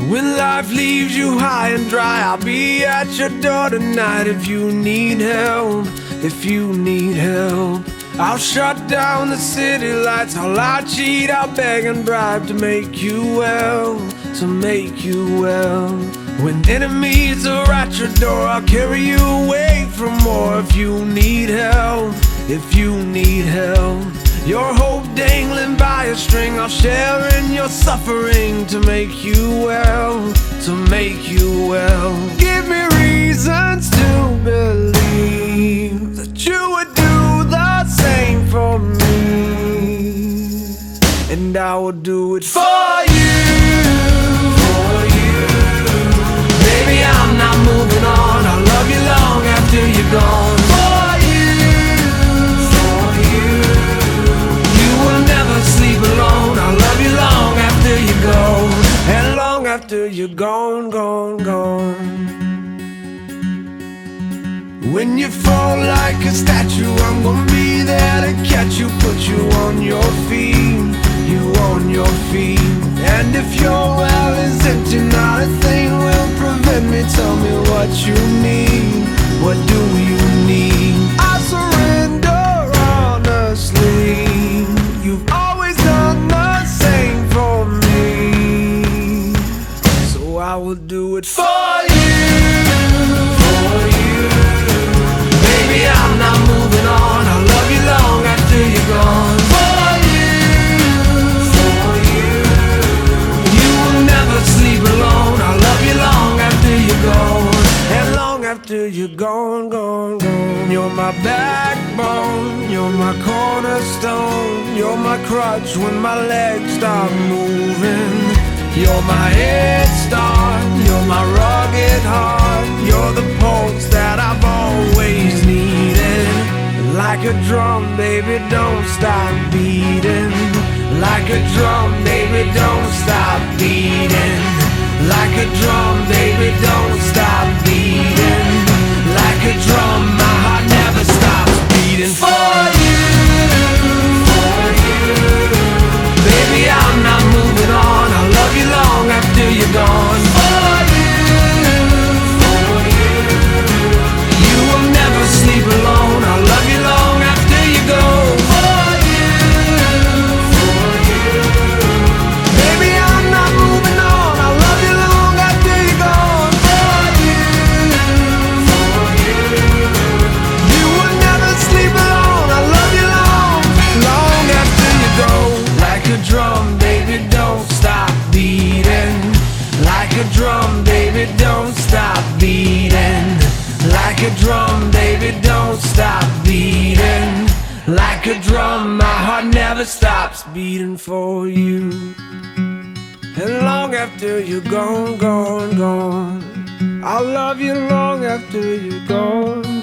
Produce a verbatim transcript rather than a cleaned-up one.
When life leaves you high and dry, I'll be at your door tonight. If you need help, if you need help, I'll shut down the city lights. I'll lie, cheat, I'll beg and bribe to make you well, to make you well. When enemies are at your door, I'll carry you away from more. If you need help, if you need help, your hope dangling by a string, I'll share in your suffering to make you well, to make you well. Give me reasons to believe that you would do the same for me, and I will do it for you, for you. Baby, I'm not moving on. I'll love you long after you're gone. For you, for you. You will never sleep alone. I'll love you long after you go, and long after you're gone, gone, gone. When you fall like a statue, I'm gonna be there to catch you, put you on your feet, you on your feet. And if your well is empty, not a thing will prevent me. Tell me what you need, what do you need? I surrender honestly. You've always done the same for me, so I will do it for you, for you. Baby, I'm not moving on. I'll love you long after you're gone. For you, for you. You will never sleep alone. I'll love you long after you're gone, and long after you're gone, gone, gone. You're my backbone, you're my cornerstone, you're my crutch when my legs stop moving. You're my head start, you're my rugged heart, you're the pulse that I've always needed. Like a drum, baby, don't stop beating. Like a drum, baby, don't stop beating. Like a drum, baby, don't stop beating. Like a drum, my heart never stops beating. For you, for you. Baby, I'm not moving on. I'll love you long after you're gone. For you, for you. You will never sleep alone. I'll love you long after you go. For you, for you. Baby, I'm not moving on. I'll love you long after you're gone. For you, for you. You will never sleep alone. I'll love you long, long after you go. Like a drum, baby, don't stop beating. Like a drum, baby, don't stop beating. Like a drum, baby, don't stop beating. Like a drum, my heart never stops beating for you. And long after you're gone, gone, gone, I'll love you long after you're gone.